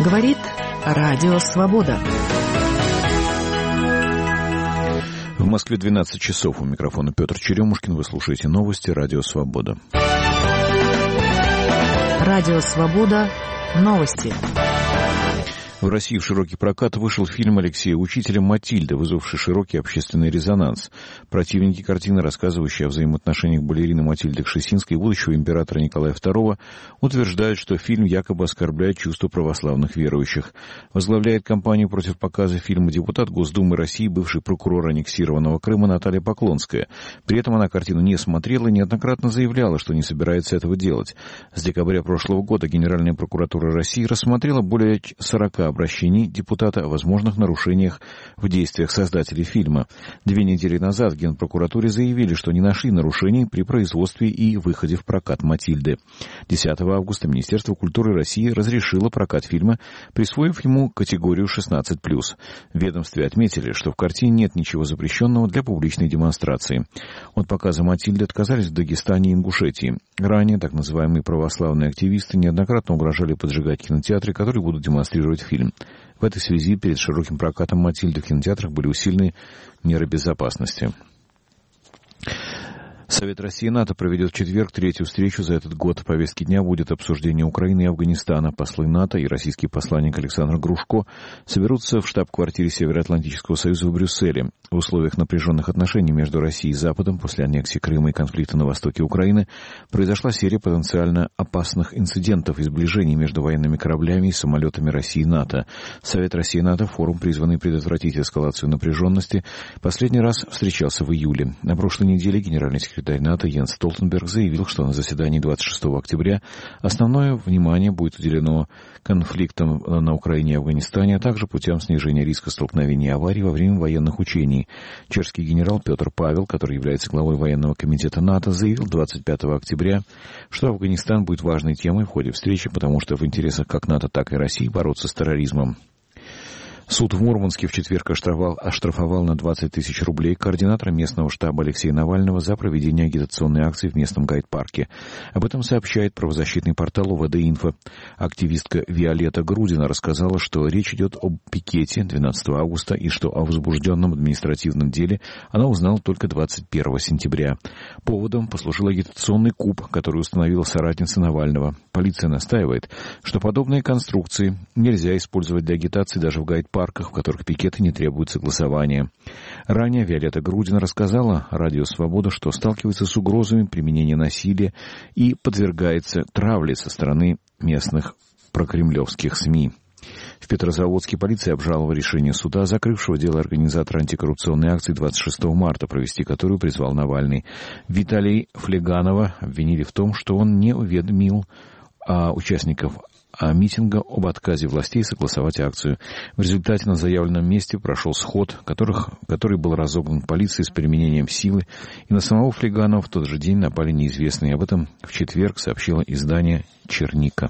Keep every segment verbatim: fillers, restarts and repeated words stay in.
Говорит Радио Свобода. В Москве двенадцать часов. У микрофона Петр Черемушкин. Вы слушаете новости Радио Свобода. Радио Свобода. Новости. В России в широкий прокат вышел фильм Алексея Учителя «Матильда», вызвавший широкий общественный резонанс. Противники картины, рассказывающие о взаимоотношениях балерины Матильды Кшесинской и будущего императора Николая второго, утверждают, что фильм якобы оскорбляет чувства православных верующих. Возглавляет кампанию против показа фильма депутат Госдумы России, бывший прокурор аннексированного Крыма Наталья Поклонская. При этом она картину не смотрела и неоднократно заявляла, что не собирается этого делать. С декабря прошлого года Генеральная прокуратура России рассмотрела более сорока обращений депутата о возможных нарушениях в действиях создателей фильма. Две недели назад в Генпрокуратуре заявили, что не нашли нарушений при производстве и выходе в прокат «Матильды». десятого августа Министерство культуры России разрешило прокат фильма, присвоив ему категорию шестнадцать плюс. В ведомстве отметили, что в картине нет ничего запрещенного для публичной демонстрации. От показа «Матильды» отказались в Дагестане и Ингушетии. Ранее так называемые православные активисты неоднократно угрожали поджигать кинотеатры, которые будут демонстрировать фильм. В этой связи перед широким прокатом «Матильды» в кинотеатрах были усилены меры безопасности. Совет России и НАТО проведет в четверг третью встречу за этот год. В повестке дня будет обсуждение Украины и Афганистана. Послы НАТО и российский посланник Александр Грушко соберутся в штаб-квартире Североатлантического союза в Брюсселе. В условиях напряженных отношений между Россией и Западом после аннексии Крыма и конфликта на востоке Украины произошла серия потенциально опасных инцидентов и сближений между военными кораблями и самолетами России и НАТО. Совет России и НАТО, форум, призванный предотвратить эскалацию напряженности, последний раз встречался в июле. На прошлой неделе генеральный секретарь НАТО Йенс Столтенберг заявил, что на заседании двадцать шестого октября основное внимание будет уделено конфликтам на Украине и Афганистане, а также путям снижения риска столкновений и аварий во время военных учений. Чешский генерал Петр Павел, который является главой военного комитета НАТО, заявил двадцать пятого октября, что Афганистан будет важной темой в ходе встречи, потому что в интересах как НАТО, так и России бороться с терроризмом. Суд в Мурманске в четверг оштрафовал, оштрафовал на двадцать тысяч рублей координатора местного штаба Алексея Навального за проведение агитационной акции в местном гайд-парке. Об этом сообщает правозащитный портал ОВД-Инфо. Активистка Виолетта Грудина рассказала, что речь идет об пикете двенадцатого августа и что о возбужденном административном деле она узнала только двадцать первого сентября. Поводом послужил агитационный куб, который установила соратница Навального. Полиция настаивает, что подобные конструкции нельзя использовать для агитации даже в гайд-парке, в которых пикеты не требуют согласования. Ранее Виолетта Грудина рассказала Радио Свобода, что сталкивается с угрозами применения насилия и подвергается травле со стороны местных прокремлевских СМИ. В Петрозаводске полиция обжаловала решение суда, закрывшего дело организатора антикоррупционной акции двадцать шестого марта, провести которую призвал Навальный. Виталия Флеганова обвинили в том, что он не уведомил а, участников а митинга об отказе властей согласовать акцию. В результате на заявленном месте прошел сход, которых, который был разогнан полицией с применением силы, и на самого Флеганова в тот же день напали неизвестные. Об этом в четверг сообщило издание «Черника».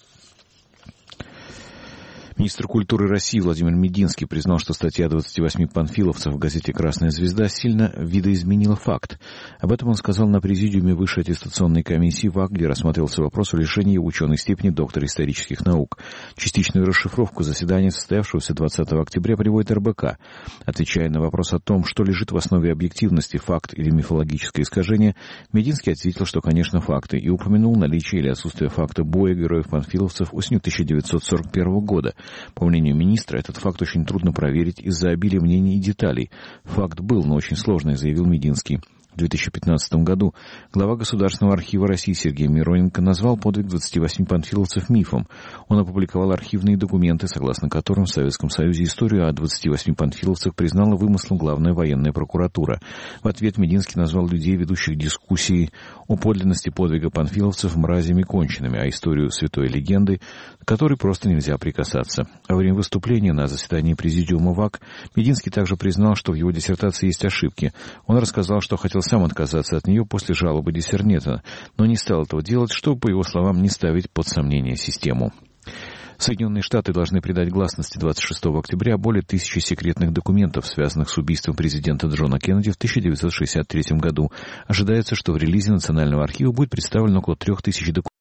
Министр культуры России Владимир Мединский признал, что статья двадцати восьми панфиловцев в газете «Красная звезда» сильно видоизменила факт. Об этом он сказал на президиуме Высшей аттестационной комиссии ВАК, где рассматривался вопрос о лишении ученой степени доктора исторических наук. Частичную расшифровку заседания, состоявшегося двадцатого октября, приводит эр бэ ка. Отвечая на вопрос о том, что лежит в основе объективности, факт или мифологическое искажение, Мединский ответил, что, конечно, факты, и упомянул наличие или отсутствие факта боя героев-панфиловцев осенью тысяча девятьсот сорок первого года. По мнению министра, этот факт очень трудно проверить из-за обилия мнений и деталей. Факт был, но очень сложный, заявил Мединский. В две тысячи пятнадцатом году глава Государственного архива России Сергей Мироненко назвал подвиг двадцати восьми панфиловцев мифом. Он опубликовал архивные документы, согласно которым в Советском Союзе историю о двадцати восьми панфиловцах признала вымыслом главная военная прокуратура. В ответ Мединский назвал людей, ведущих дискуссии о подлинности подвига панфиловцев, мразями конченными, а историю святой легенды, к которой просто нельзя прикасаться. Во время выступления на заседании президиума ВАК Мединский также признал, что в его диссертации есть ошибки. Он рассказал, что хотел сам отказаться от нее после жалобы диссернета, но не стал этого делать, чтобы, по его словам, не ставить под сомнение систему. Соединенные Штаты должны придать гласности двадцать шестого октября более тысячи секретных документов, связанных с убийством президента Джона Кеннеди в тысяча девятьсот шестьдесят третьем году. Ожидается, что в релизе Национального архива будет представлено около трех тысяч документов.